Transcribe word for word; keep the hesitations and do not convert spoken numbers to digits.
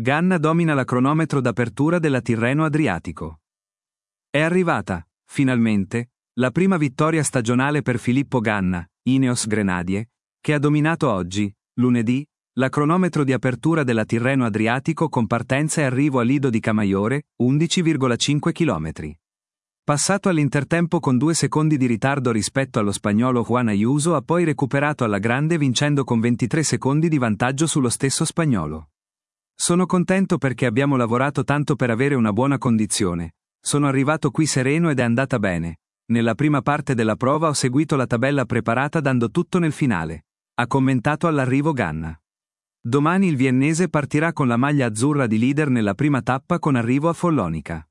Ganna domina la cronometro d'apertura della Tirreno Adriatico. È arrivata, finalmente, la prima vittoria stagionale per Filippo Ganna, Ineos Grenadier, che ha dominato oggi, lunedì, la cronometro di apertura della Tirreno Adriatico con partenza e arrivo a Lido di Camaiore, undici virgola cinque chilometri. Passato all'intertempo con due secondi di ritardo rispetto allo spagnolo Juan Ayuso, ha poi recuperato alla grande vincendo con ventitré secondi di vantaggio sullo stesso spagnolo. Sono contento perché abbiamo lavorato tanto per avere una buona condizione. Sono arrivato qui sereno ed è andata bene. Nella prima parte della prova ho seguito la tabella preparata dando tutto nel finale. Ha commentato all'arrivo Ganna. Domani il viennese partirà con la maglia azzurra di leader nella prima tappa con arrivo a Follonica.